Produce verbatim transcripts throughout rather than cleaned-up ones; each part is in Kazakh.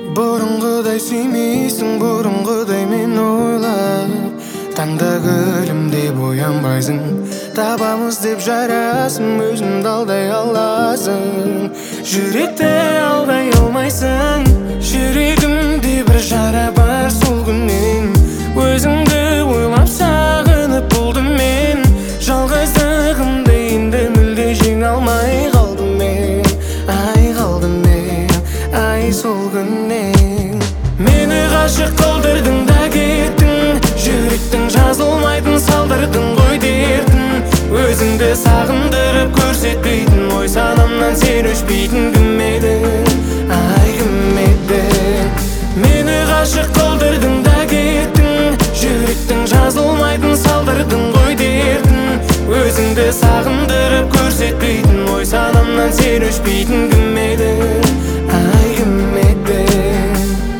Бұрынғыдай сүймейсің, бұрынғыдай мен ойлап таңда гүлімде боянбайсың. Табамыз деп жарасым, өзіңді алдай аласың. Жүректі алдай алмайсың. Жүрегімде бір жара бар сол күннен. Өзіңді ойлап сағынып болдым мен. Жалғыздығымды енді мүлде жеңе алмай қалдым мен. Ай қалдым мен, ай сол күннен. Мені ғашық қылдырдың да кеттің. Жүректің жазылмайтын салдырдың ғой дертін. Өзіңді сағындырып көрсетпейтін, ой санамнан сен өшпейтін кім едің? Ай кім едің? Мені ғашық қылдырдың да кеттің. Жүректің жазылмайтын салдырдың ғой дертін. Өзіңді сағындырып көрсетпейтін, ой санамнан сен өшпейтін кім едің? Ай кім едің?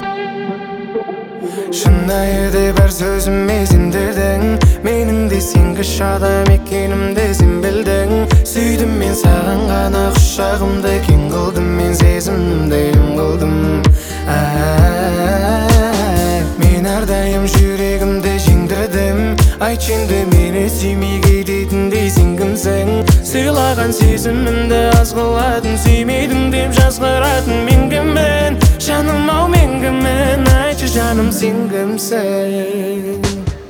Шынайы бар сөзіме сендірдің. Менің де сенгіш адам екенімді сен білдің. Сүйдім мен саған ғана, құшағымды кең қылдым, мен сезімімді ем қылдым. Мен әрдайым жүрегімді жеңдірдім. Айтшы енді мені сүймей кететіндей сен кімсің? Сыйлаған сезімімді аз қылатын, сүймедің деп жазғыратын мен кіммін? Жаным ау мен кіммін? Айтшы жаным сен кімсің?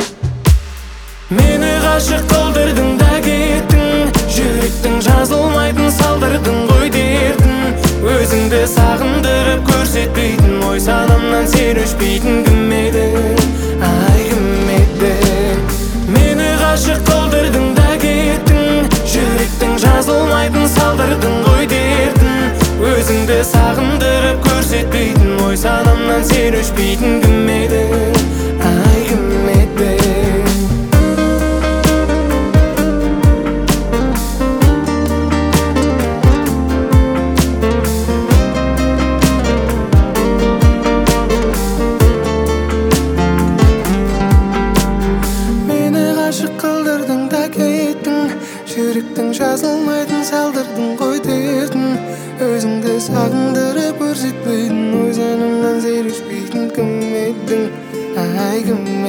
Мені ғашық қылдырдың да кеттің. Жүректің жазылмайтын салдырдың ғой дертін. Өзіңді сағындырып көрсетпейтін, ой санамнан сен өшпейтін кім едің? Ай кім едің? Мені ғашық қылдырдың да кеттің. Жүректің жазылмайтын салдырдың ғой дертін. Өзіңді сағындырып көрсетпейтін, ой санамнан сен өшпейтін кім едің? Ай кім едің? Қылдырдың да кеттің. Жүректің жазылмайтын салдырдың ғой дертін. Өзіңді сағындырып көрсетпейтін, ой санамнан сен өшпейтін кім едің? Ай кім